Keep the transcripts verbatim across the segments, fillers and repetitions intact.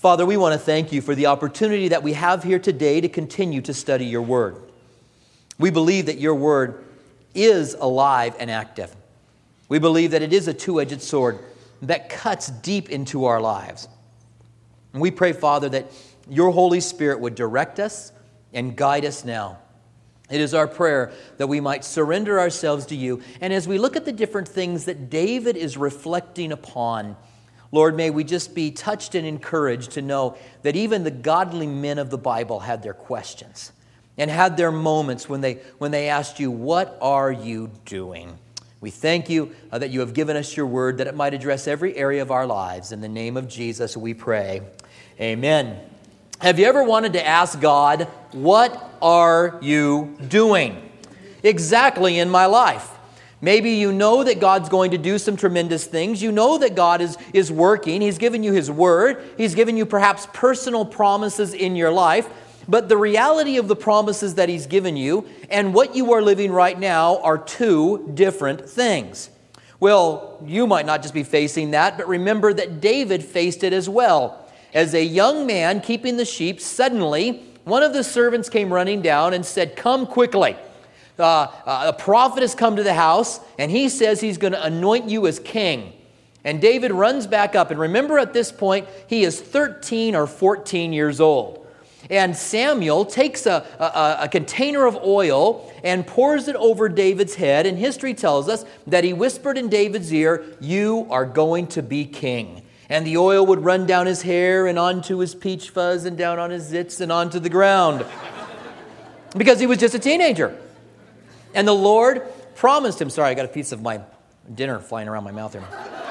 Father, we want to thank you for the opportunity that we have here today to continue to study your word. We believe that your word is alive and active. We believe that it is a two-edged sword that cuts deep into our lives. And we pray, Father, that your Holy Spirit would direct us and guide us now. It is our prayer that we might surrender ourselves to you. And as we look at the different things that David is reflecting upon, Lord, may we just be touched and encouraged to know that even the godly men of the Bible had their questions and had their moments when they, when they asked you, what are you doing? We thank you uh, that you have given us your word, that it might address every area of our lives. In the name of Jesus, we pray. Amen. Have you ever wanted to ask God, what are you doing? Exactly in my life. Maybe you know that God's going to do some tremendous things. You know that God is, is working. He's given you His word. He's given you perhaps personal promises in your life. But the reality of the promises that He's given you and what you are living right now are two different things. Well, you might not just be facing that, but remember that David faced it as well. As a young man keeping the sheep, suddenly one of the servants came running down and said, come quickly. Uh, uh, a prophet has come to the house, and he says he's going to anoint you as king. And David runs back up. And remember, at this point, he is thirteen or fourteen years old. And Samuel takes a, a, a container of oil and pours it over David's head. And history tells us that he whispered in David's ear, you are going to be king. And the oil would run down his hair and onto his peach fuzz and down on his zits and onto the ground. Because he was just a teenager. And the Lord promised him, sorry, I got a piece of my dinner flying around my mouth here.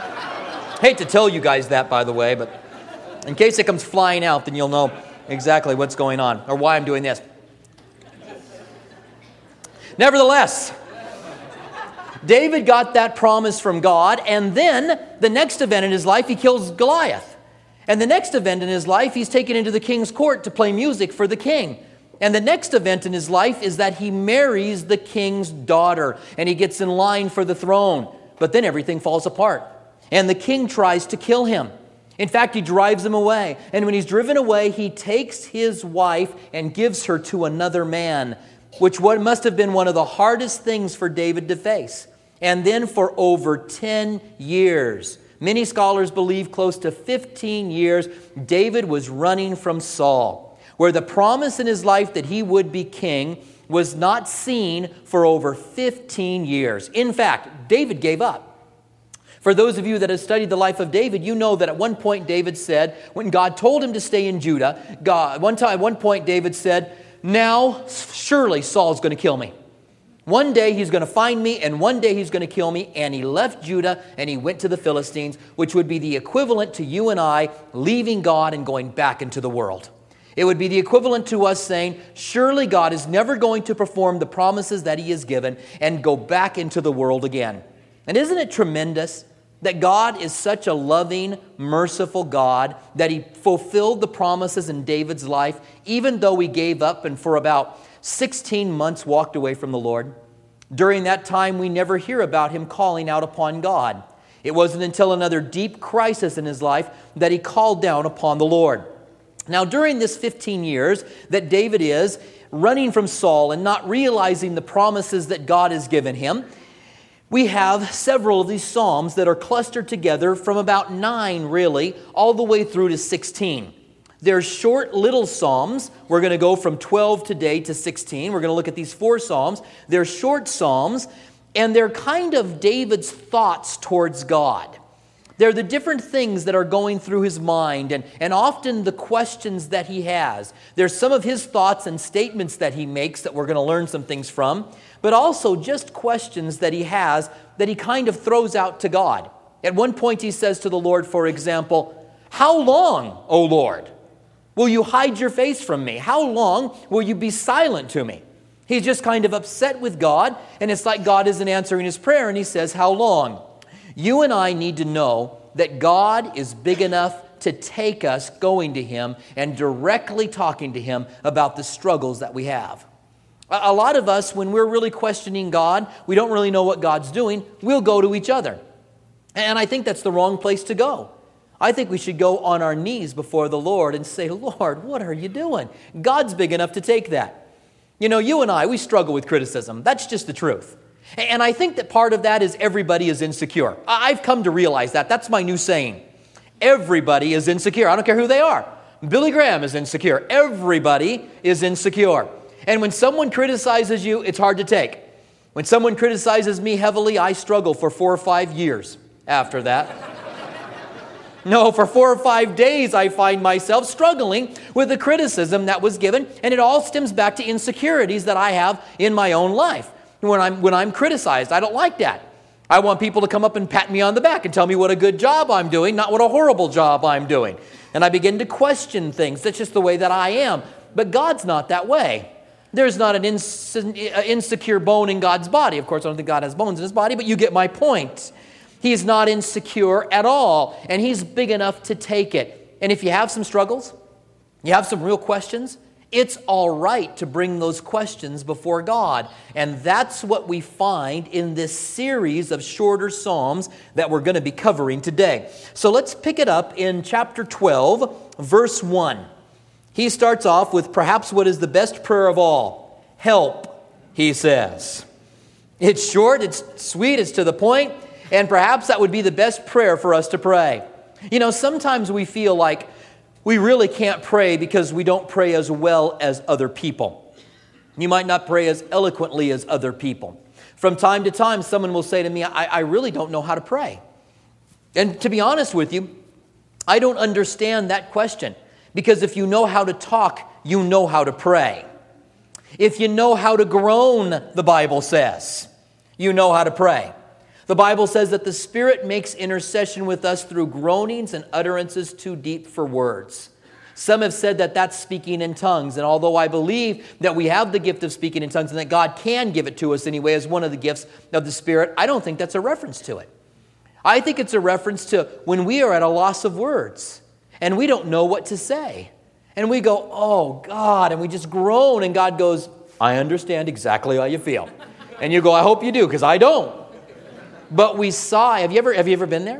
Hate to tell you guys that, by the way, but in case it comes flying out, then you'll know exactly what's going on or why I'm doing this. Nevertheless, David got that promise from God, and then the next event in his life, he kills Goliath. And the next event in his life, he's taken into the king's court to play music for the king. And the next event in his life is that he marries the king's daughter, and he gets in line for the throne. But then everything falls apart, and the king tries to kill him. In fact, he drives him away. And when he's driven away, he takes his wife and gives her to another man, which must have been one of the hardest things for David to face. And then for over ten years, many scholars believe close to fifteen years, David was running from Saul, where the promise in his life that he would be king was not seen for over fifteen years. In fact, David gave up. For those of you that have studied the life of David, you know that at one point David said, when God told him to stay in Judah, God, one time, at one point David said, now surely Saul's going to kill me. One day he's going to find me, and one day he's going to kill me. And he left Judah, and he went to the Philistines, which would be the equivalent to you and I leaving God and going back into the world. It would be the equivalent to us saying, surely God is never going to perform the promises that He has given and go back into the world again. And isn't it tremendous that God is such a loving, merciful God that He fulfilled the promises in David's life, even though he gave up and for about sixteen months walked away from the Lord? During that time, we never hear about him calling out upon God. It wasn't until another deep crisis in his life that he called down upon the Lord. Now, during this fifteen years that David is running from Saul and not realizing the promises that God has given him, we have several of these psalms that are clustered together from about nine, really, all the way through to sixteen. They're short little psalms. We're going to go from twelve today to sixteen. We're going to look at these four psalms. They're short psalms, and they're kind of David's thoughts towards God. They're the different things that are going through his mind, and, and often the questions that he has. There's some of his thoughts and statements that he makes that we're going to learn some things from, but also just questions that he has that he kind of throws out to God. At one point he says to the Lord, for example, how long, O Lord, will you hide your face from me? How long will you be silent to me? He's just kind of upset with God, and it's like God isn't answering his prayer, and he says, how long? You and I need to know that God is big enough to take us going to Him and directly talking to Him about the struggles that we have. A lot of us, when we're really questioning God, we don't really know what God's doing, we'll go to each other. And I think that's the wrong place to go. I think we should go on our knees before the Lord and say, Lord, what are you doing? God's big enough to take that. You know, you and I, we struggle with criticism. That's just the truth. And I think that part of that is everybody is insecure. I've come to realize that. That's my new saying. Everybody is insecure. I don't care who they are. Billy Graham is insecure. Everybody is insecure. And when someone criticizes you, it's hard to take. When someone criticizes me heavily, I struggle for four or five years after that. No, for four or five days, I find myself struggling with the criticism that was given, and it all stems back to insecurities that I have in my own life. When I'm, when I'm criticized, I don't like that. I want people to come up and pat me on the back and tell me what a good job I'm doing, not what a horrible job I'm doing. And I begin to question things. That's just the way that I am. But God's not that way. There's not an ins- insecure bone in God's body. Of course, I don't think God has bones in his body, but you get my point. He's not insecure at all, and he's big enough to take it. And if you have some struggles, you have some real questions, it's all right to bring those questions before God. And that's what we find in this series of shorter Psalms that we're going to be covering today. So let's pick it up in chapter twelve, verse one. He starts off with perhaps what is the best prayer of all. Help, he says. It's short, it's sweet, it's to the point, and perhaps that would be the best prayer for us to pray. You know, sometimes we feel like we really can't pray because we don't pray as well as other people. You might not pray as eloquently as other people. From time to time, someone will say to me, I, I really don't know how to pray. And to be honest with you, I don't understand that question. Because if you know how to talk, you know how to pray. If you know how to groan, the Bible says, you know how to pray. The Bible says that the Spirit makes intercession with us through groanings and utterances too deep for words. Some have said that that's speaking in tongues. And although I believe that we have the gift of speaking in tongues and that God can give it to us anyway as one of the gifts of the Spirit, I don't think that's a reference to it. I think it's a reference to when we are at a loss of words and we don't know what to say. And we go, oh, God, and we just groan, and God goes, I understand exactly how you feel. And you go, I hope you do, because I don't. But we sigh. Have you ever, have you ever been there?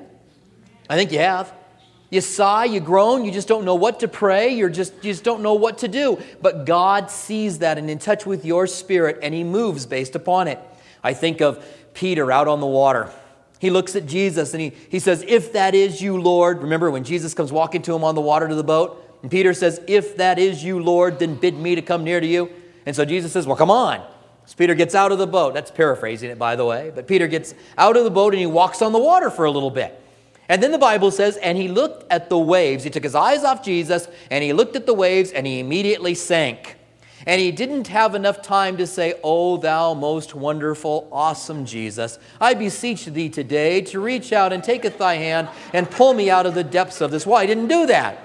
I think you have. You sigh, you groan, you just don't know what to pray, you're just, you just don't know what to do. But God sees that and in touch with your spirit, and he moves based upon it. I think of Peter out on the water. He looks at Jesus and he, he says, if that is you, Lord. Remember when Jesus comes walking to him on the water to the boat? And Peter says, if that is you, Lord, then bid me to come near to you. And so Jesus says, well, come on. So Peter gets out of the boat. That's paraphrasing it, by the way. But Peter gets out of the boat and he walks on the water for a little bit. And then the Bible says, and he looked at the waves. He took his eyes off Jesus and he looked at the waves and he immediately sank. And he didn't have enough time to say, oh, thou most wonderful, awesome Jesus, I beseech thee today to reach out and taketh thy hand and pull me out of the depths of this. Why? He didn't do that.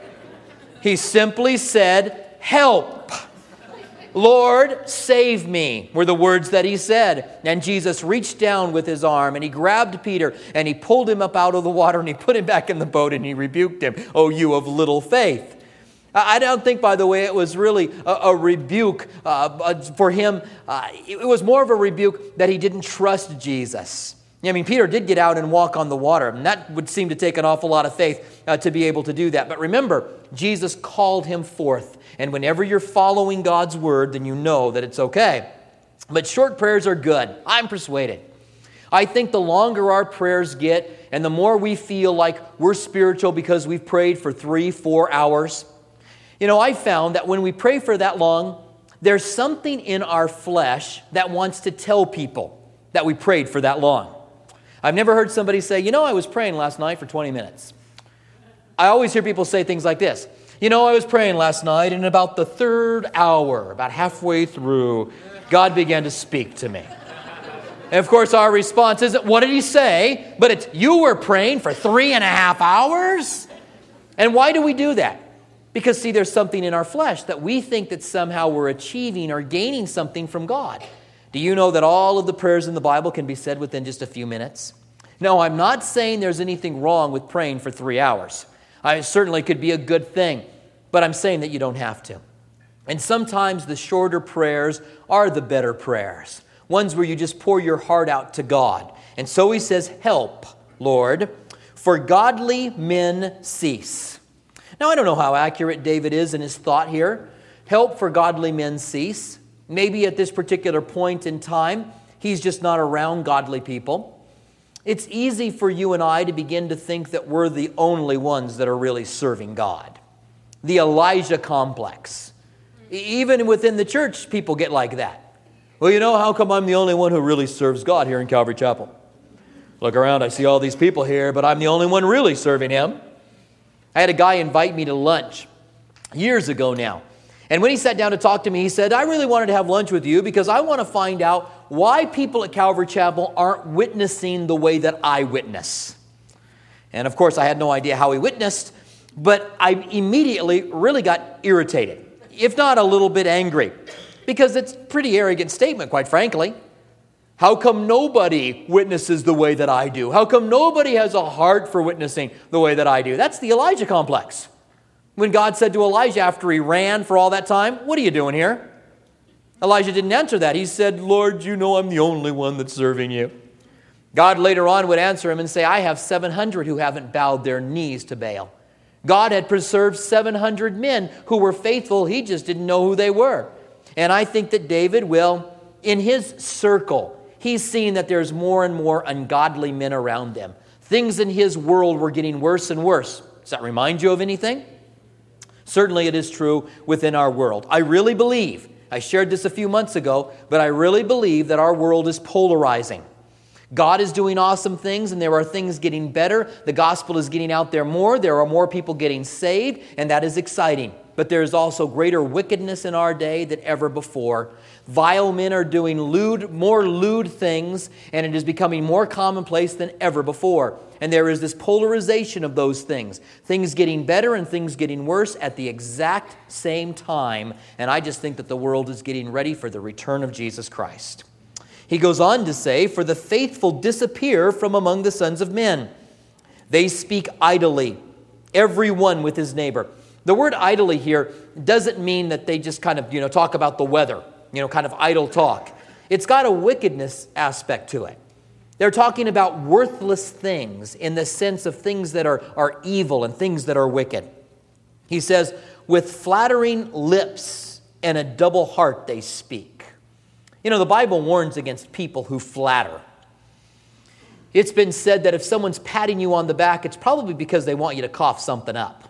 He simply said, help. Lord, save me, were the words that he said. And Jesus reached down with his arm and he grabbed Peter and he pulled him up out of the water and he put him back in the boat and he rebuked him. Oh, you of little faith. I don't think, by the way, it was really a, a rebuke uh, for him. Uh, it was more of a rebuke that he didn't trust Jesus. I mean, Peter did get out and walk on the water, and that would seem to take an awful lot of faith uh, to be able to do that. But remember, Jesus called him forth. And whenever you're following God's word, then you know that it's okay. But short prayers are good. I'm persuaded. I think the longer our prayers get, and the more we feel like we're spiritual because we've prayed for three, four hours. You know, I found that when we pray for that long, there's something in our flesh that wants to tell people that we prayed for that long. I've never heard somebody say, you know, I was praying last night for twenty minutes. I always hear people say things like this. You know, I was praying last night, and about the third hour, about halfway through, God began to speak to me. And of course, our response isn't, what did he say? But it's, you were praying for three and a half hours? And why do we do that? Because, see, there's something in our flesh that we think that somehow we're achieving or gaining something from God. Do you know that all of the prayers in the Bible can be said within just a few minutes? No, I'm not saying there's anything wrong with praying for three hours. I certainly could be a good thing, but I'm saying that you don't have to. And sometimes the shorter prayers are the better prayers, ones where you just pour your heart out to God. And so he says, help, Lord. for godly men cease. Now, I don't know how accurate David is in his thought here. Help for godly men cease. Maybe at this particular point in time, he's just not around godly people. It's easy for you and I to begin to think that we're the only ones that are really serving God. The Elijah complex. Even within the church, people get like that. Well, you know, how come I'm the only one who really serves God here in Calvary Chapel? Look around, I see all these people here, but I'm the only one really serving Him. I had a guy invite me to lunch years ago now. And when he sat down to talk to me, he said, I really wanted to have lunch with you because I want to find out why people at Calvary Chapel aren't witnessing the way that I witness. And of course, I had no idea how he witnessed, but I immediately really got irritated, if not a little bit angry, because it's a pretty arrogant statement, quite frankly. How come nobody witnesses the way that I do? How come nobody has a heart for witnessing the way that I do? That's the Elijah complex. When God said to Elijah after he ran for all that time, what are you doing here? Elijah didn't answer that. He said, Lord, you know I'm the only one that's serving you. God later on would answer him and say, I have seven hundred who haven't bowed their knees to Baal. God had preserved seven hundred men who were faithful. He just didn't know who they were. And I think that David will, in his circle, he's seen that there's more and more ungodly men around them. Things in his world were getting worse and worse. Does that remind you of anything? Certainly it is true within our world. I really believe, I shared this a few months ago, but I really believe that our world is polarizing. God is doing awesome things, and there are things getting better. The gospel is getting out there more. There are more people getting saved, and that is exciting. But there is also greater wickedness in our day than ever before. Vile men are doing lewd, more lewd things, and it is becoming more commonplace than ever before. And there is this polarization of those things. Things getting better and things getting worse at the exact same time. And I just think that the world is getting ready for the return of Jesus Christ. He goes on to say, for the faithful disappear from among the sons of men. They speak idly, every one with his neighbor. The word idly here doesn't mean that they just kind of, you know, talk about the weather, you know, kind of idle talk. It's got a wickedness aspect to it. They're talking about worthless things in the sense of things that are, are evil and things that are wicked. He says, with flattering lips and a double heart they speak. You know, the Bible warns against people who flatter. It's been said that if someone's patting you on the back, it's probably because they want you to cough something up.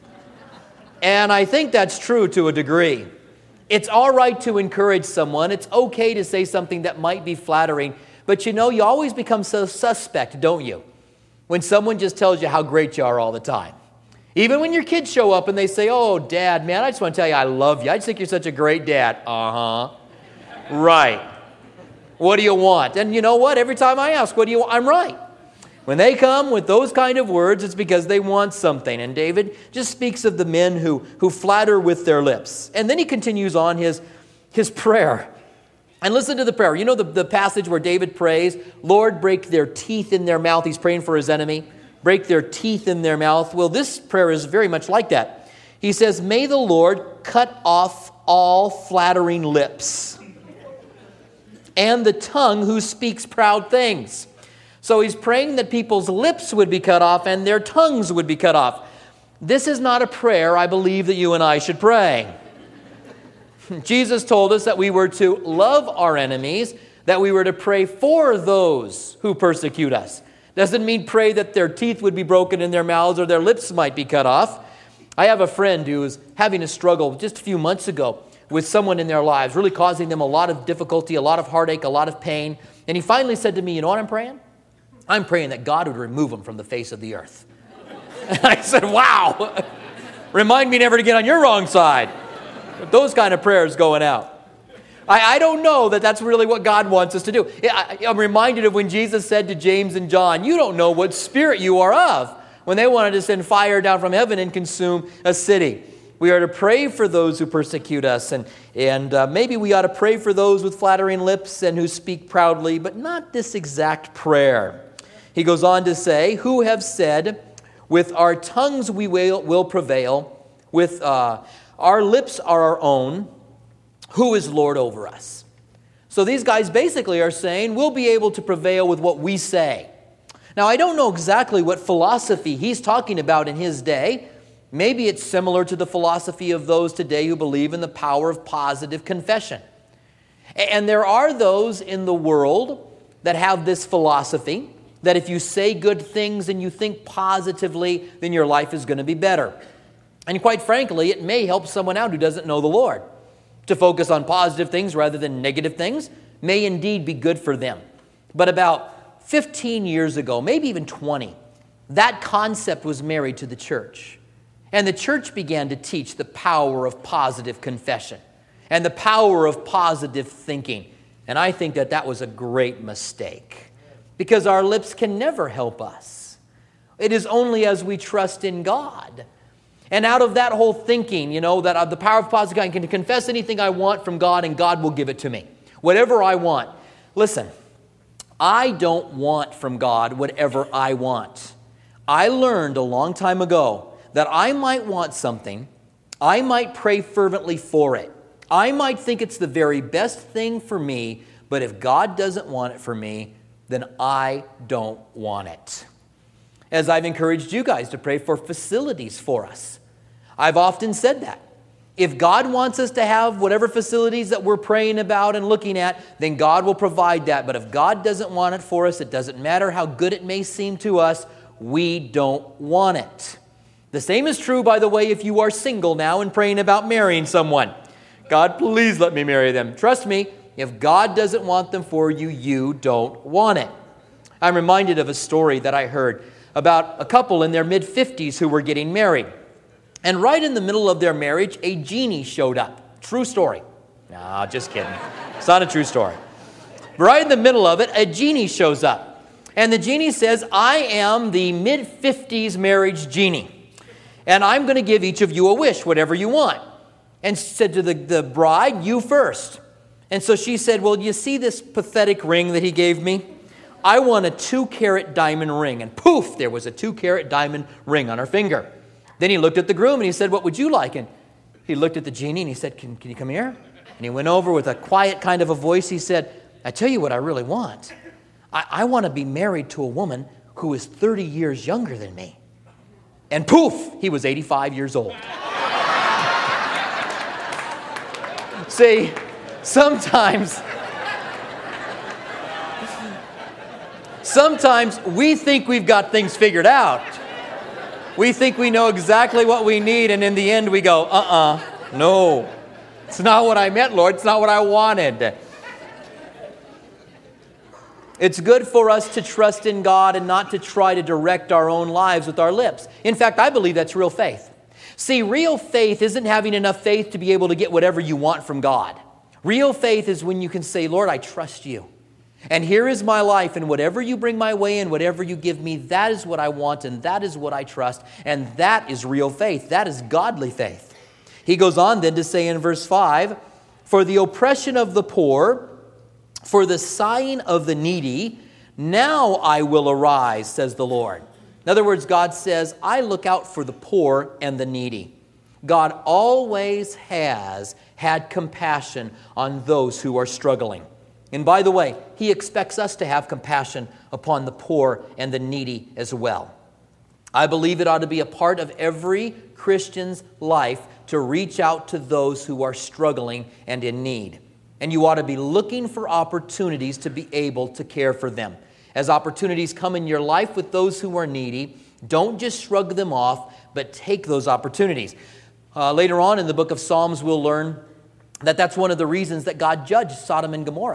And I think that's true to a degree. It's all right to encourage someone. It's okay to say something that might be flattering. But you know, you always become so suspect, don't you? When someone just tells you how great you are all the time. Even when your kids show up and they say, oh, Dad, man, I just want to tell you I love you. I just think you're such a great dad. Uh-huh. Right. What do you want? And you know what? Every time I ask, what do you want? I'm right. When they come with those kind of words, it's because they want something. And David just speaks of the men who, who flatter with their lips. And then he continues on his, his prayer. And listen to the prayer. You know the, the passage where David prays, Lord, break their teeth in their mouth. He's praying for his enemy. Break their teeth in their mouth. Well, this prayer is very much like that. He says, may the Lord cut off all flattering lips and the tongue who speaks proud things. So he's praying that people's lips would be cut off and their tongues would be cut off. This is not a prayer I believe that you and I should pray. Jesus told us that we were to love our enemies, that we were to pray for those who persecute us. Doesn't mean pray that their teeth would be broken in their mouths or their lips might be cut off. I have a friend who was having a struggle just a few months ago with someone in their lives, really causing them a lot of difficulty, a lot of heartache, a lot of pain. And he finally said to me, you know what I'm praying? I'm praying that God would remove them from the face of the earth. And I said, wow, remind me never to get on your wrong side. Those kind of prayers going out. I, I don't know that that's really what God wants us to do. I, I'm reminded of when Jesus said to James and John, you don't know what spirit you are of, when they wanted to send fire down from heaven and consume a city. We are to pray for those who persecute us, and, and uh, maybe we ought to pray for those with flattering lips and who speak proudly, but not this exact prayer. He goes on to say, who have said, with our tongues we will, will prevail, with uh, our lips are our own, who is Lord over us? So these guys basically are saying, we'll be able to prevail with what we say. Now, I don't know exactly what philosophy he's talking about in his day. Maybe it's similar to the philosophy of those today who believe in the power of positive confession. And there are those in the world that have this philosophy that if you say good things and you think positively, then your life is going to be better. And quite frankly, it may help someone out who doesn't know the Lord. To focus on positive things rather than negative things may indeed be good for them. But about fifteen years ago, maybe even twenty, that concept was married to the church. And the church began to teach the power of positive confession and the power of positive thinking. And I think that that was a great mistake because our lips can never help us. It is only as we trust in God. And out of that whole thinking, you know, that of the power of positive, I can confess anything I want from God and God will give it to me. Whatever I want. Listen, I don't want from God whatever I want. I learned a long time ago that I might want something, I might pray fervently for it. I might think it's the very best thing for me, but if God doesn't want it for me, then I don't want it. As I've encouraged you guys to pray for facilities for us. I've often said that. If God wants us to have whatever facilities that we're praying about and looking at, then God will provide that. But if God doesn't want it for us, it doesn't matter how good it may seem to us, we don't want it. The same is true, by the way, if you are single now and praying about marrying someone. God, please let me marry them. Trust me, if God doesn't want them for you, you don't want it. I'm reminded of a story that I heard about a couple in their mid-fifties who were getting married. And right in the middle of their marriage, a genie showed up. True story. No, just kidding. It's not a true story. But right in the middle of it, a genie shows up. And the genie says, I am the mid-fifties marriage genie. And I'm going to give each of you a wish, whatever you want. And said to the, the bride, you first. And so she said, well, you see this pathetic ring that he gave me? I want a two-carat diamond ring. And poof, there was a two-carat diamond ring on her finger. Then he looked at the groom and he said, what would you like? And he looked at the genie and he said, can, can you come here? And he went over with a quiet kind of a voice. He said, I tell you what I really want. I, I want to be married to a woman who is thirty years younger than me. And poof, he was eighty-five years old. See, sometimes, sometimes we think we've got things figured out. We think we know exactly what we need, and in the end we go, uh-uh, no. It's not what I meant, Lord. It's not what I wanted. It's good for us to trust in God and not to try to direct our own lives with our lips. In fact, I believe that's real faith. See, real faith isn't having enough faith to be able to get whatever you want from God. Real faith is when you can say, Lord, I trust you. And here is my life, and whatever you bring my way and whatever you give me, that is what I want, and that is what I trust, and that is real faith. That is godly faith. He goes on then to say in verse five, for the oppression of the poor, for the sighing of the needy, now I will arise, says the Lord. In other words, God says, I look out for the poor and the needy. God always has had compassion on those who are struggling. And by the way, He expects us to have compassion upon the poor and the needy as well. I believe it ought to be a part of every Christian's life to reach out to those who are struggling and in need. And you ought to be looking for opportunities to be able to care for them. As opportunities come in your life with those who are needy, don't just shrug them off, but take those opportunities. Uh, later on in the book of Psalms, we'll learn that that's one of the reasons that God judged Sodom and Gomorrah.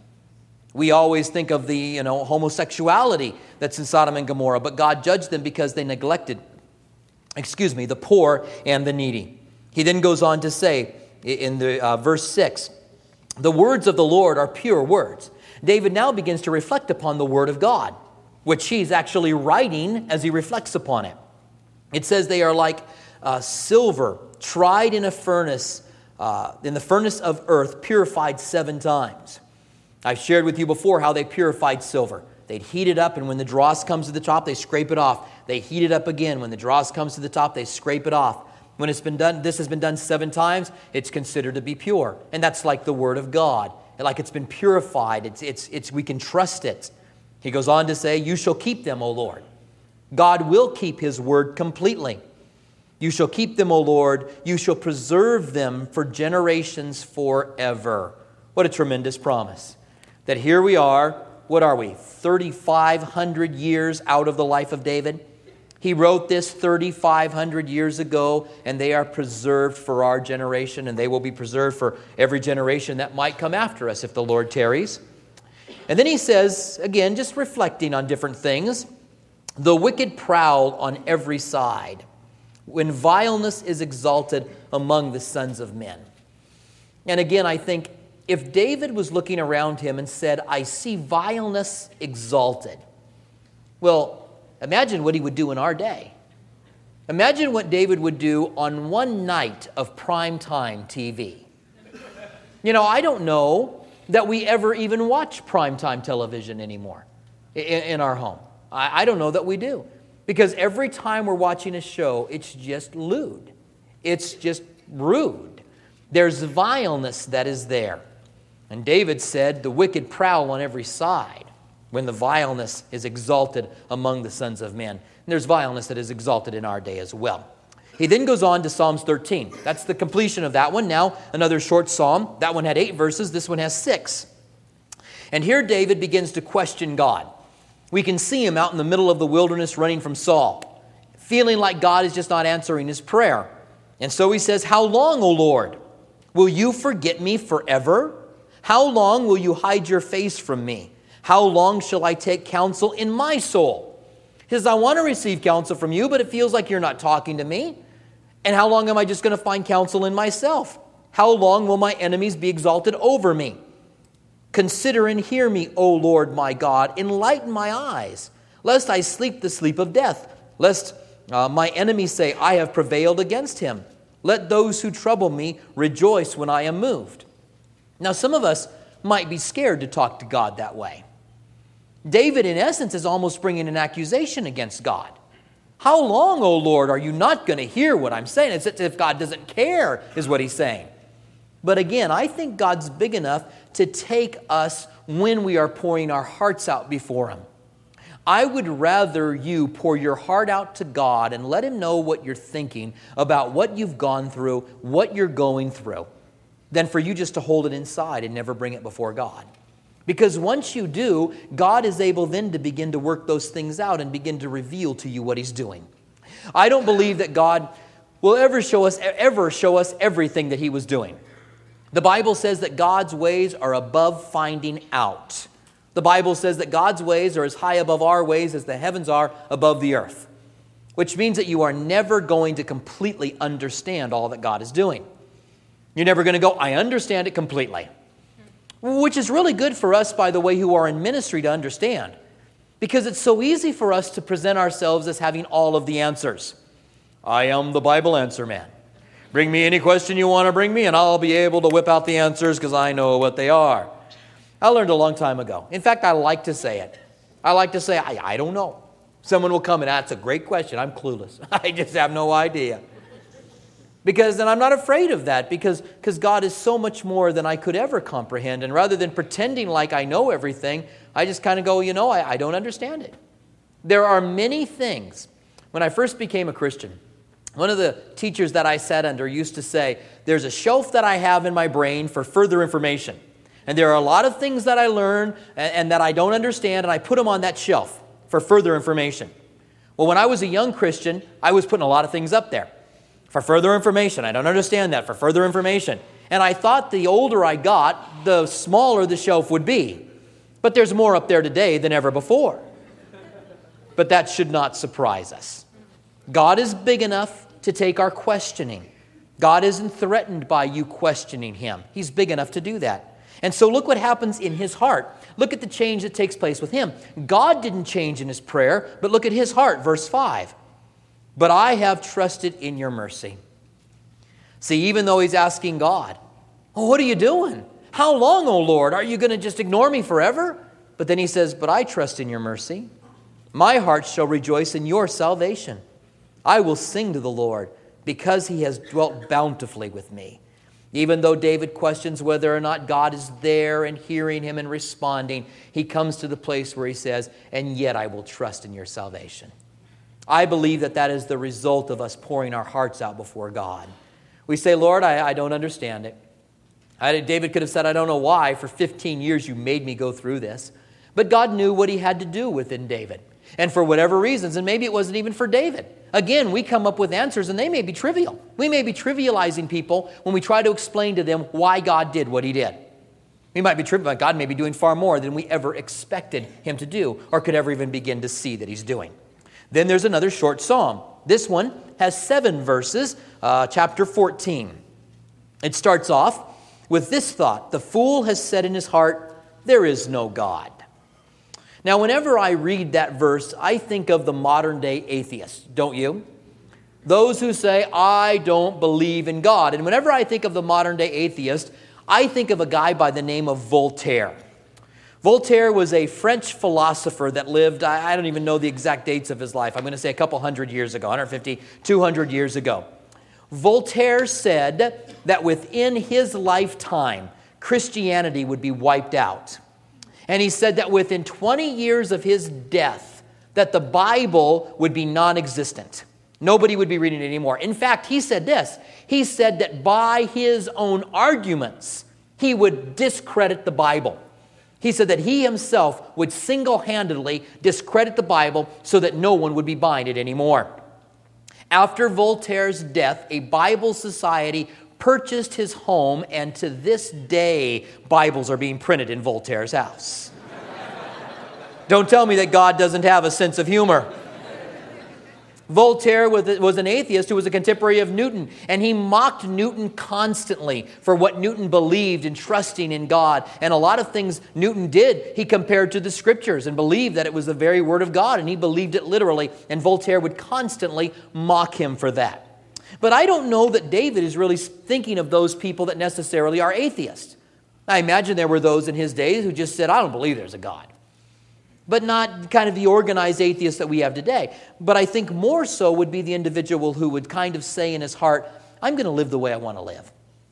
We always think of the, you know, homosexuality that's in Sodom and Gomorrah, but God judged them because they neglected, excuse me, the poor and the needy. He then goes on to say in the uh, verse six, the words of the Lord are pure words. David now begins to reflect upon the word of God, which he's actually writing as he reflects upon it. It says they are like uh, silver tried in a furnace, uh, in the furnace of earth, purified seven times. I've shared with you before how they purified silver. They'd heat it up, and when the dross comes to the top, they scrape it off. They heat it up again. When the dross comes to the top, they scrape it off. When it's been done, this has been done seven times, it's considered to be pure. And that's like the Word of God. Like it's been purified. It's, it's, it's, we can trust it. He goes on to say, you shall keep them, O Lord. God will keep his word completely. You shall keep them, O Lord. You shall preserve them for generations forever. What a tremendous promise. That here we are, what are we, thirty-five hundred years out of the life of David? He wrote this thirty-five hundred years ago, and they are preserved for our generation, and they will be preserved for every generation that might come after us if the Lord tarries. And then he says, again, just reflecting on different things, the wicked prowl on every side, when vileness is exalted among the sons of men. And again, I think if David was looking around him and said, I see vileness exalted, well, imagine what he would do in our day. Imagine what David would do on one night of primetime T V. You know, I don't know that we ever even watch primetime television anymore in, in our home. I, I don't know that we do. Because every time we're watching a show, it's just lewd. It's just rude. There's vileness that is there. And David said, the wicked prowl on every side when the vileness is exalted among the sons of men. And there's vileness that is exalted in our day as well. He then goes on to Psalms thirteen. That's the completion of that one. Now, another short psalm. That one had eight verses. This one has six. And here David begins to question God. We can see him out in the middle of the wilderness running from Saul, feeling like God is just not answering his prayer. And so he says, how long, O Lord, will you forget me forever? How long will you hide your face from me? How long shall I take counsel in my soul? He says, I want to receive counsel from you, but it feels like you're not talking to me. And how long am I just going to find counsel in myself? How long will my enemies be exalted over me? Consider and hear me, O Lord my God. Enlighten my eyes, lest I sleep the sleep of death, lest uh, my enemies say, I have prevailed against him. Let those who trouble me rejoice when I am moved. Now, some of us might be scared to talk to God that way. David, in essence, is almost bringing an accusation against God. How long, O Lord, are you not going to hear what I'm saying? It's as if God doesn't care, is what he's saying. But again, I think God's big enough to take us when we are pouring our hearts out before him. I would rather you pour your heart out to God and let him know what you're thinking about what you've gone through, what you're going through, than for you just to hold it inside and never bring it before God. Because once you do, God is able then to begin to work those things out and begin to reveal to you what he's doing. I don't believe that God will ever show us, ever show us everything that he was doing. The Bible says that God's ways are above finding out. The Bible says that God's ways are as high above our ways as the heavens are above the earth, which means that you are never going to completely understand all that God is doing. You're never going to go, I understand it completely. Which is really good for us, by the way, who are in ministry to understand. Because it's so easy for us to present ourselves as having all of the answers. I am the Bible answer man. Bring me any question you want to bring me, and I'll be able to whip out the answers because I know what they are. I learned a long time ago. In fact, I like to say it. I like to say, I, I don't know. Someone will come and ask a great question. I'm clueless. I just have no idea. Because then I'm not afraid of that because, because God is so much more than I could ever comprehend. And rather than pretending like I know everything, I just kind of go, you know, I, I don't understand it. There are many things. When I first became a Christian, one of the teachers that I sat under used to say, there's a shelf that I have in my brain for further information. And there are a lot of things that I learn and, and that I don't understand, and I put them on that shelf for further information. Well, when I was a young Christian, I was putting a lot of things up there for further information. I don't understand that, for further information. And I thought the older I got, the smaller the shelf would be. But there's more up there today than ever before. But that should not surprise us. God is big enough to take our questioning. God isn't threatened by you questioning him. He's big enough to do that. And so look what happens in his heart. Look at the change that takes place with him. God didn't change in his prayer, but look at his heart, verse five. But I have trusted in your mercy. See, even though he's asking God, oh, what are you doing? How long, O Lord? Are you going to just ignore me forever? But then he says, but I trust in your mercy. My heart shall rejoice in your salvation. I will sing to the Lord because he has dwelt bountifully with me. Even though David questions whether or not God is there and hearing him and responding, he comes to the place where he says, and yet I will trust in your salvation. I believe that that is the result of us pouring our hearts out before God. We say, Lord, I, I don't understand it. I, David could have said, I don't know why. For fifteen years you made me go through this. But God knew what he had to do within David. And for whatever reasons, and maybe it wasn't even for David. Again, we come up with answers and they may be trivial. We may be trivializing people when we try to explain to them why God did what he did. We might be trivial. God may be doing far more than we ever expected him to do or could ever even begin to see that he's doing. Then there's another short psalm. This one has seven verses, uh, chapter fourteen. It starts off with this thought: the fool has said in his heart, there is no God. Now, whenever I read that verse, I think of the modern day atheist, don't you? Those who say, I don't believe in God. And whenever I think of the modern day atheist, I think of a guy by the name of Voltaire. Voltaire was a French philosopher that lived, I don't even know the exact dates of his life. I'm going to say a couple hundred years ago, one hundred fifty, two hundred years ago. Voltaire said that within his lifetime, Christianity would be wiped out. And he said that within twenty years of his death, that the Bible would be non-existent. Nobody would be reading it anymore. In fact, he said this. He said that by his own arguments, he would discredit the Bible. He said that he himself would single-handedly discredit the Bible so that no one would be buying it anymore. After Voltaire's death, a Bible society purchased his home, and to this day, Bibles are being printed in Voltaire's house. Don't tell me that God doesn't have a sense of humor. Voltaire was an atheist who was a contemporary of Newton, and he mocked Newton constantly for what Newton believed in trusting in God. And a lot of things Newton did, he compared to the Scriptures and believed that it was the very Word of God, and he believed it literally, and Voltaire would constantly mock him for that. But I don't know that David is really thinking of those people that necessarily are atheists. I imagine there were those in his days who just said, I don't believe there's a God. But not kind of the organized atheists that we have today. But I think more so would be the individual who would kind of say in his heart, I'm going to live the way I want to live.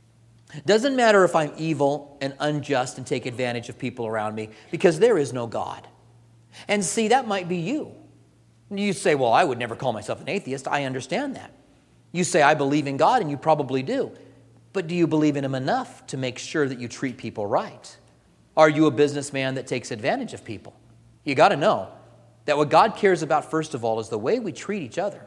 Doesn't matter if I'm evil and unjust and take advantage of people around me, because there is no God. And see, that might be you. You say, well, I would never call myself an atheist. I understand that. You say, I believe in God, and you probably do. But do you believe in him enough to make sure that you treat people right? Are you a businessman that takes advantage of people? You got to know that what God cares about, first of all, is the way we treat each other.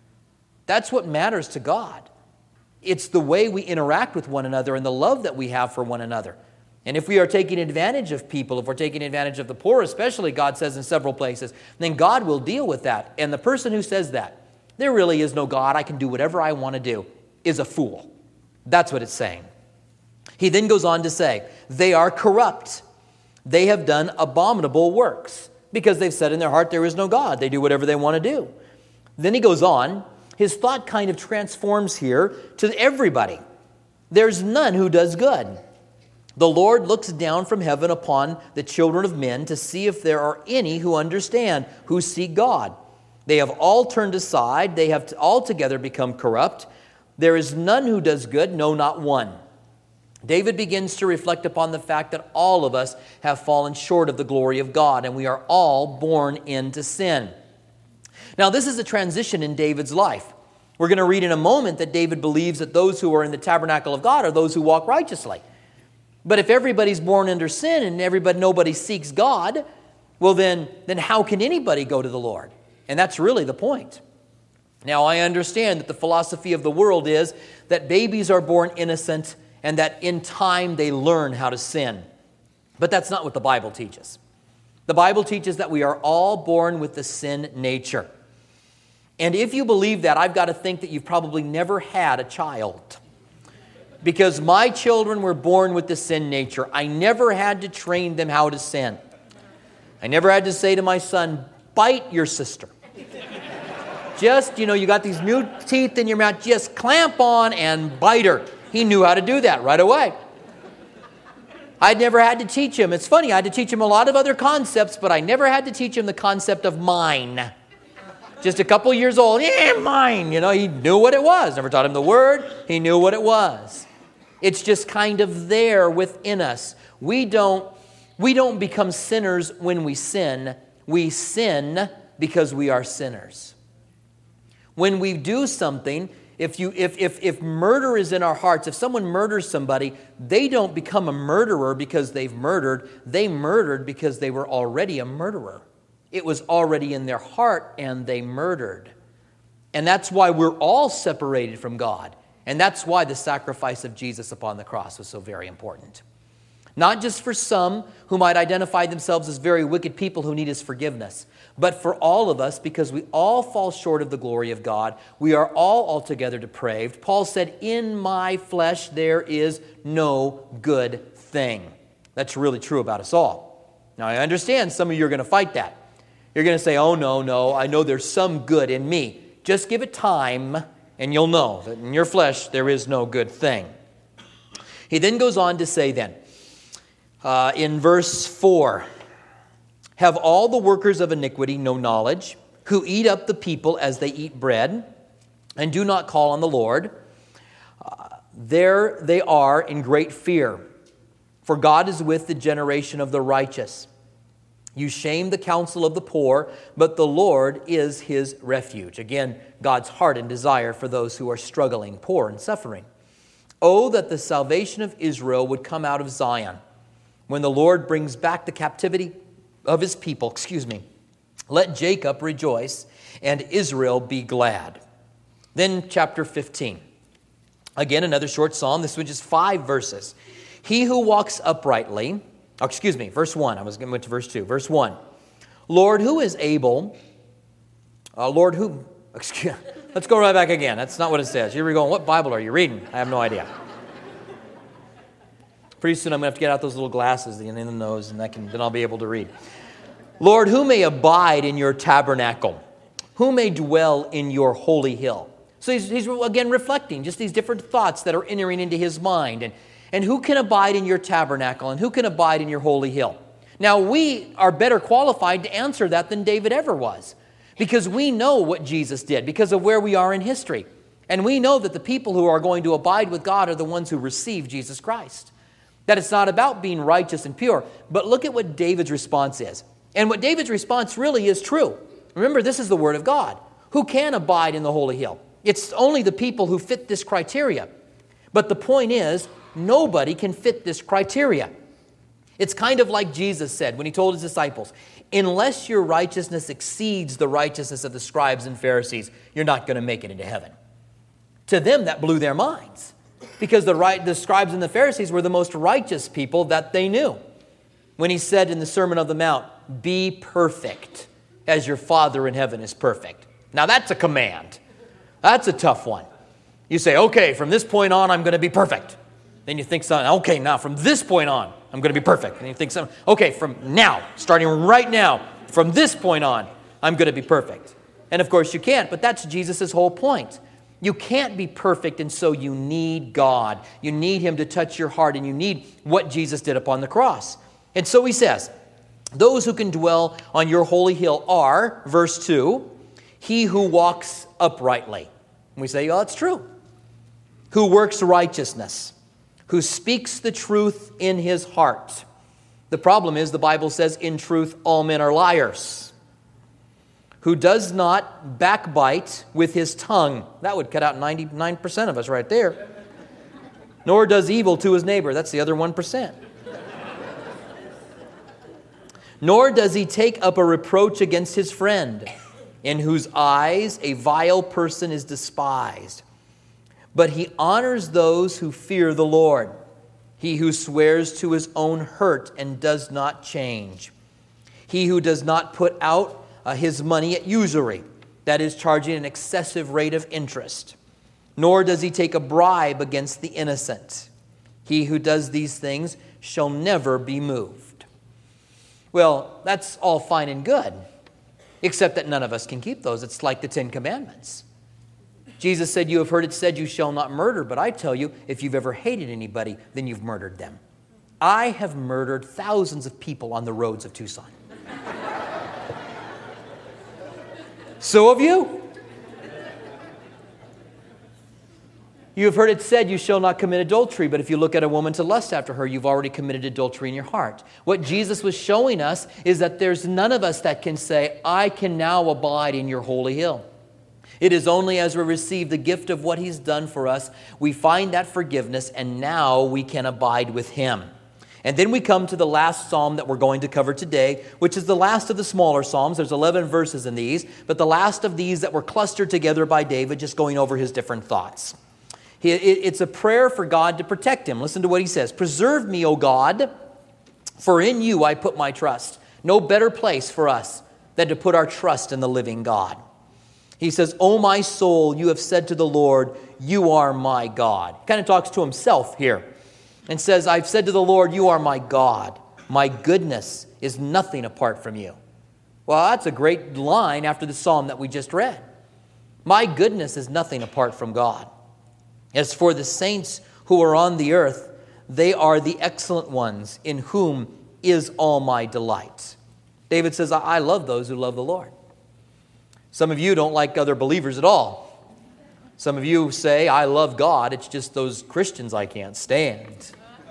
That's what matters to God. It's the way we interact with one another and the love that we have for one another. And if we are taking advantage of people, if we're taking advantage of the poor, especially, God says in several places, then God will deal with that. And the person who says that, there really is no God, I can do whatever I want to do, is a fool. That's what it's saying. He then goes on to say, they are corrupt. They have done abominable works because they've said in their heart there is no God. They do whatever they want to do. Then he goes on. His thought kind of transforms here to everybody. There's none who does good. The Lord looks down from heaven upon the children of men to see if there are any who understand, who seek God. They have all turned aside. They have altogether become corrupt. There is none who does good, no, not one. David begins to reflect upon the fact that all of us have fallen short of the glory of God, and we are all born into sin. Now, this is a transition in David's life. We're going to read in a moment that David believes that those who are in the tabernacle of God are those who walk righteously. But if everybody's born under sin and everybody, nobody seeks God, well then, then how can anybody go to the Lord? And that's really the point. Now, I understand that the philosophy of the world is that babies are born innocent and that in time they learn how to sin. But that's not what the Bible teaches. The Bible teaches that we are all born with the sin nature. And if you believe that, I've got to think that you've probably never had a child. Because my children were born with the sin nature. I never had to train them how to sin. I never had to say to my son, bite your sister. Just, you know, you got these new teeth in your mouth, just clamp on and bite her. He knew how to do that right away. I'd never had to teach him. It's funny, I had to teach him a lot of other concepts, but I never had to teach him the concept of mine. Just a couple years old, yeah, mine. You know, he knew what it was. Never taught him the word. He knew what it was. It's just kind of there within us. We don't, we don't become sinners when we sin. We sin because we are sinners. When we do something, if you if if if murder is in our hearts, if someone murders somebody, they don't become a murderer because they've murdered. They murdered because they were already a murderer. It was already in their heart and they murdered. And that's why we're all separated from God. And that's why the sacrifice of Jesus upon the cross was so very important. Not just for some who might identify themselves as very wicked people who need His forgiveness, but for all of us, because we all fall short of the glory of God. We are all altogether depraved. Paul said, in my flesh there is no good thing. That's really true about us all. Now, I understand some of you are going to fight that. You're going to say, oh, no, no, I know there's some good in me. Just give it time, and you'll know that in your flesh there is no good thing. He then goes on to say then, uh, in verse four, have all the workers of iniquity no knowledge, who eat up the people as they eat bread, and do not call on the Lord? Uh, there they are in great fear, for God is with the generation of the righteous. You shame the counsel of the poor, but the Lord is his refuge. Again, God's heart and desire for those who are struggling, poor, and suffering. Oh, that the salvation of Israel would come out of Zion. When the Lord brings back the captivity of his people, excuse me, let Jacob rejoice and Israel be glad. Then chapter fifteen. Again, another short psalm. This one just five verses. He who walks uprightly, oh, excuse me, verse one. I was going to go to verse two. Verse one. Lord, who is able, uh, Lord, who, excuse, let's go right back again. That's not what it says. Here we go. What Bible are you reading? I have no idea. Pretty soon I'm going to have to get out those little glasses in the nose, and I can, then I'll be able to read. Lord, who may abide in your tabernacle? Who may dwell in your holy hill? So he's, he's again reflecting just these different thoughts that are entering into his mind. And, and who can abide in your tabernacle? And who can abide in your holy hill? Now, we are better qualified to answer that than David ever was, because we know what Jesus did, because of where we are in history. And we know that the people who are going to abide with God are the ones who receive Jesus Christ. That it's not about being righteous and pure. But look at what David's response is. And what David's response really is true. Remember, this is the word of God. Who can abide in the holy hill? It's only the people who fit this criteria. But the point is, nobody can fit this criteria. It's kind of like Jesus said when he told his disciples, unless your righteousness exceeds the righteousness of the scribes and Pharisees, you're not going to make it into heaven. To them, that blew their minds. Because the, right, the scribes and the Pharisees were the most righteous people that they knew. When he said in the Sermon on the Mount, be perfect as your Father in heaven is perfect. Now that's a command. That's a tough one. You say, okay, from this point on, I'm going to be perfect. Then you think something, okay, now from this point on, I'm going to be perfect. And you think something, okay, from now, starting right now, from this point on, I'm going to be perfect. And of course you can't, but that's Jesus' whole point. You can't be perfect, and so you need God. You need him to touch your heart, and you need what Jesus did upon the cross. And so he says, those who can dwell on your holy hill are, verse two, he who walks uprightly. And we say, oh, that's true. Who works righteousness, who speaks the truth in his heart. The problem is, the Bible says, in truth, all men are liars. Who does not backbite with his tongue. That would cut out ninety-nine percent of us right there. Nor does evil to his neighbor. That's the other one percent. Nor does he take up a reproach against his friend, in whose eyes a vile person is despised. But he honors those who fear the Lord. He who swears to his own hurt and does not change. He who does not put out Uh, his money at usury, that is, charging an excessive rate of interest. Nor does he take a bribe against the innocent. He who does these things shall never be moved. Well, that's all fine and good, except that none of us can keep those. It's like the Ten Commandments. Jesus said, you have heard it said, you shall not murder. But I tell you, if you've ever hated anybody, then you've murdered them. I have murdered thousands of people on the roads of Tucson. So have you. You have heard it said, you shall not commit adultery, but if you look at a woman to lust after her, you've already committed adultery in your heart. What Jesus was showing us is that there's none of us that can say, I can now abide in your holy hill. It is only as we receive the gift of what he's done for us, we find that forgiveness, and now we can abide with him. And then we come to the last psalm that we're going to cover today, which is the last of the smaller psalms. There's eleven verses in these, but the last of these that were clustered together by David, just going over his different thoughts. It's a prayer for God to protect him. Listen to what he says. Preserve me, O God, for in you I put my trust. No better place for us than to put our trust in the living God. He says, O my soul, you have said to the Lord, you are my God. He kind of talks to himself here and says, I've said to the Lord, you are my God. My goodness is nothing apart from you. Well, that's a great line after the psalm that we just read. My goodness is nothing apart from God. As for the saints who are on the earth, they are the excellent ones in whom is all my delight. David says, I love those who love the Lord. Some of you don't like other believers at all. Some of you say, I love God. It's just those Christians I can't stand.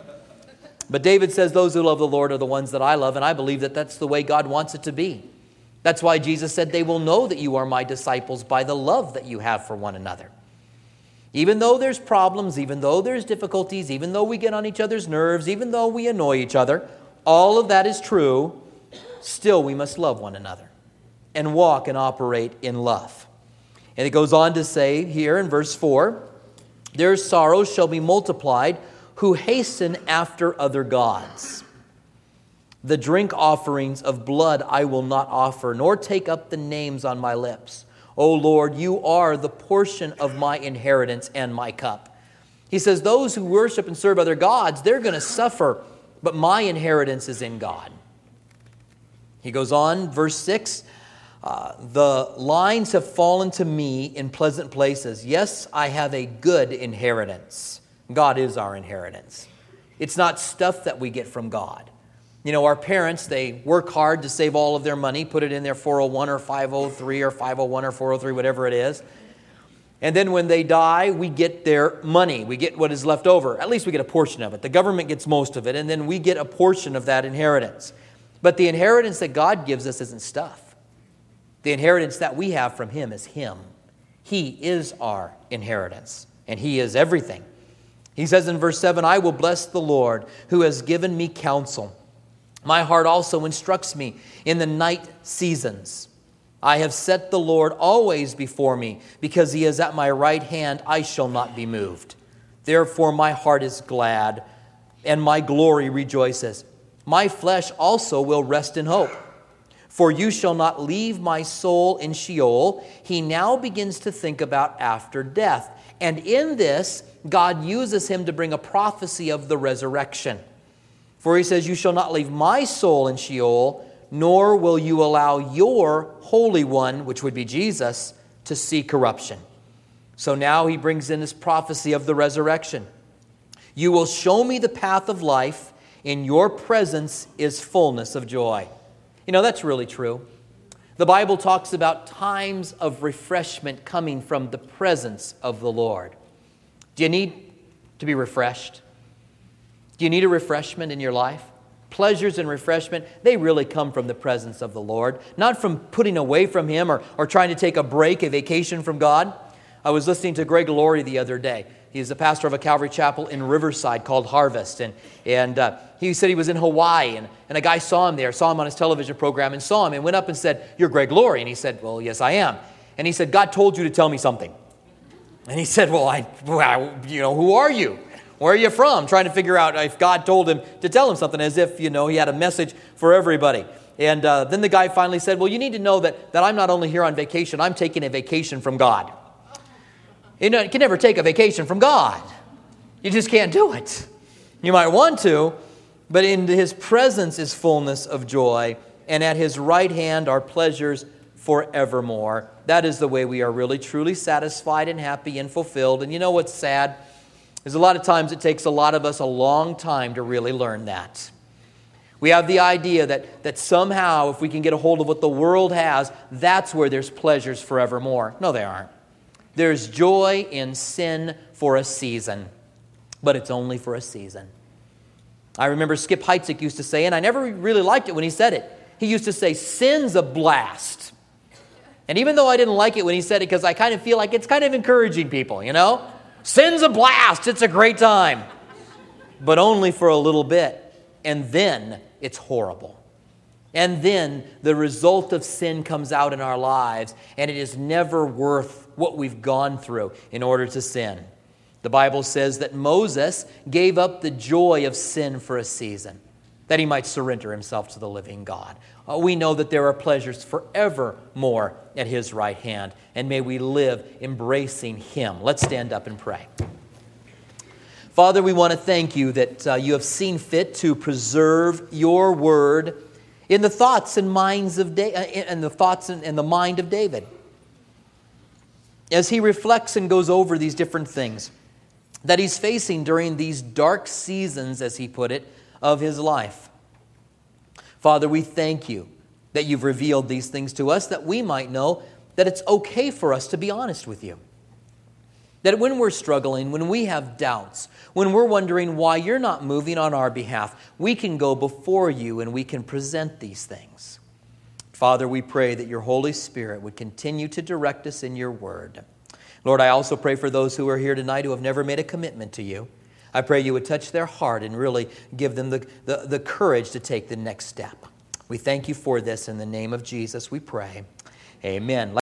But David says those who love the Lord are the ones that I love, and I believe that that's the way God wants it to be. That's why Jesus said, they will know that you are my disciples by the love that you have for one another. Even though there's problems, even though there's difficulties, even though we get on each other's nerves, even though we annoy each other, all of that is true, still we must love one another and walk and operate in love. And it goes on to say here in verse four, their sorrows shall be multiplied who hasten after other gods. The drink offerings of blood I will not offer, nor take up the names on my lips. O Lord, you are the portion of my inheritance and my cup. He says those who worship and serve other gods, they're going to suffer, but my inheritance is in God. He goes on, verse six, uh, the lines have fallen to me in pleasant places. Yes, I have a good inheritance. God is our inheritance. It's not stuff that we get from God. You know, our parents, they work hard to save all of their money, put it in their four oh one or five oh three or five oh one or four oh three, whatever it is. And then when they die, we get their money. We get what is left over. At least we get a portion of it. The government gets most of it, and then we get a portion of that inheritance. But the inheritance that God gives us isn't stuff. The inheritance that we have from him is him. He is our inheritance, and he is everything. He says in verse seven, I will bless the Lord who has given me counsel. My heart also instructs me in the night seasons. I have set the Lord always before me, because he is at my right hand, I shall not be moved. Therefore my heart is glad, and my glory rejoices. My flesh also will rest in hope. For you shall not leave my soul in Sheol. He now begins to think about after death. And in this, God uses him to bring a prophecy of the resurrection. For he says, you shall not leave my soul in Sheol, nor will you allow your Holy One, which would be Jesus, to see corruption. So now he brings in this prophecy of the resurrection. You will show me the path of life. In your presence is fullness of joy. You know, that's really true. The Bible talks about times of refreshment coming from the presence of the Lord. Do you need to be refreshed? Do you need a refreshment in your life? Pleasures and refreshment, they really come from the presence of the Lord, not from putting away from him or, or trying to take a break, a vacation from God. I was listening to Greg Laurie the other day. He's the pastor of a Calvary chapel in Riverside called Harvest. And, and uh, he said he was in Hawaii, and, and a guy saw him there, saw him on his television program and saw him and went up and said, you're Greg Laurie. And he said, well, yes, I am. And he said, God told you to tell me something. And he said, well, I, well, you know, who are you? Where are you from? Trying to figure out if God told him to tell him something, as if, you know, he had a message for everybody. And uh, then the guy finally said, well, you need to know that, that I'm not only here on vacation, I'm taking a vacation from God. You know, you can never take a vacation from God. You just can't do it. You might want to, but in his presence is fullness of joy, and at his right hand are pleasures forevermore. That is the way we are really truly satisfied and happy and fulfilled. And you know what's sad? Is a lot of times it takes a lot of us a long time to really learn that. We have the idea that, that somehow if we can get a hold of what the world has, that's where there's pleasures forevermore. No, they aren't. There's joy in sin for a season, but it's only for a season. I remember Skip Heitzig used to say, and I never really liked it when he said it, he used to say, sin's a blast. And even though I didn't like it when he said it, because I kind of feel like it's kind of encouraging people, you know? Sin's a blast, it's a great time. But only for a little bit. And then it's horrible. And then the result of sin comes out in our lives, and it is never worth what we've gone through in order to sin. The Bible says that Moses gave up the joy of sin for a season, that he might surrender himself to the living God. Uh, we know that there are pleasures forevermore at his right hand, and may we live embracing him. Let's stand up and pray. Father, we want to thank you that uh, you have seen fit to preserve your word in the thoughts and minds of da- uh, in the thoughts and, and the mind of David, as he reflects and goes over these different things that he's facing during these dark seasons, as he put it, of his life. Father, we thank you that you've revealed these things to us, that we might know that it's okay for us to be honest with you. That when we're struggling, when we have doubts, when we're wondering why you're not moving on our behalf, we can go before you and we can present these things. Father, we pray that your Holy Spirit would continue to direct us in your word. Lord, I also pray for those who are here tonight who have never made a commitment to you. I pray you would touch their heart and really give them the, the, the courage to take the next step. We thank you for this. In the name of Jesus, we pray. Amen.